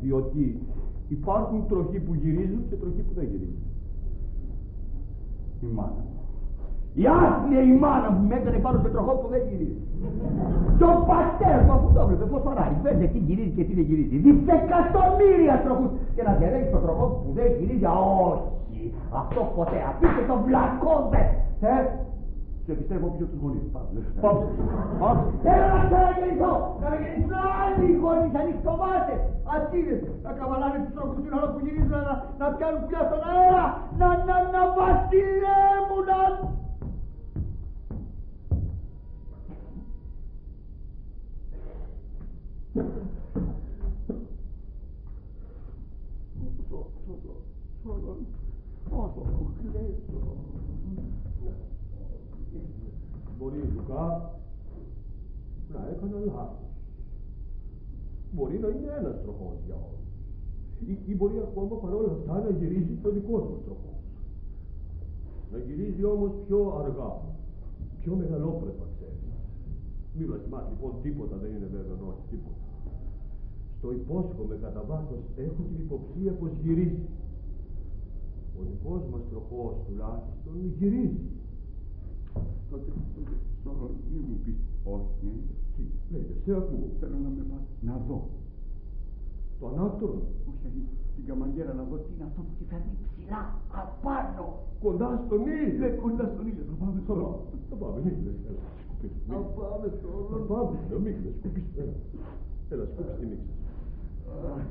Διότι υπάρχουν τροχοί που γυρίζουν και τροχοί που δεν γυρίζουν. Η μάνα μου. Η άθλια η μάνα μου με έκανε πάνω σε τροχό που δεν γυρίζει. Και ο πατέρας μου, αφού το έβλεπε, πώς φοράει, φαίνεται τι γυρίζει και τι δεν γυρίζει. Δισεκατομμύρια τροχούς. Και να διαλέγεις το τροχό που δεν γυρίζει, όχι. Αυτό ποτέ, αφήστε το βλακώδε. Σε επιστρέφω πίσω τους γονείς. Πάμε. Θέλω να ξαναγεννηθώ. Να με γεννηθούν άλλοι γονείς, ανοιχτομάτες. Ατσίδες, να καβαλάνε τους τροχούς την ώρα που γυρίζουν, να πιάνουν πια στον αέρα. Να βασιλεύουν, Μπορεί, Λουκά, να έκανα λάθος. Μπορεί να είναι ένας τροχός για όλους. Ή μπορεί ακόμα παρόλα αυτά να γυρίζει το δικό μου τροχός. Να γυρίζει όμως πιο αργά, πιο μεγαλόπρεπα, ξέρεις. Μη βασιμάς λοιπόν, τίποτα δεν είναι βέβαιο, όχι τίποτα. Στο υπόσχομαι κατά βάθος, έχω την υποψία πως γυρίζει. Ο δικός μας τροχός τουλάχιστον γυρίζει. Τότε, μη μου πεις όχι. Τι, λέγε, σε ακούω. Θέλω να με πας να δω. Το ανάκτορο. Όχι, την καμαριέρα να δω τι είναι αυτό που τη φέρνει ψηλά, απάνω. Κοντά στον ήλιο. Ναι, κοντά στον ήλιο. Θα πάμε στο ρόλο. Θα πάμε, μην κλαις. Θα πάμε στο ρόλο. Θα πάμε, μην κλαις, σκουπίς. Έλα, σκούπις τη μίξα.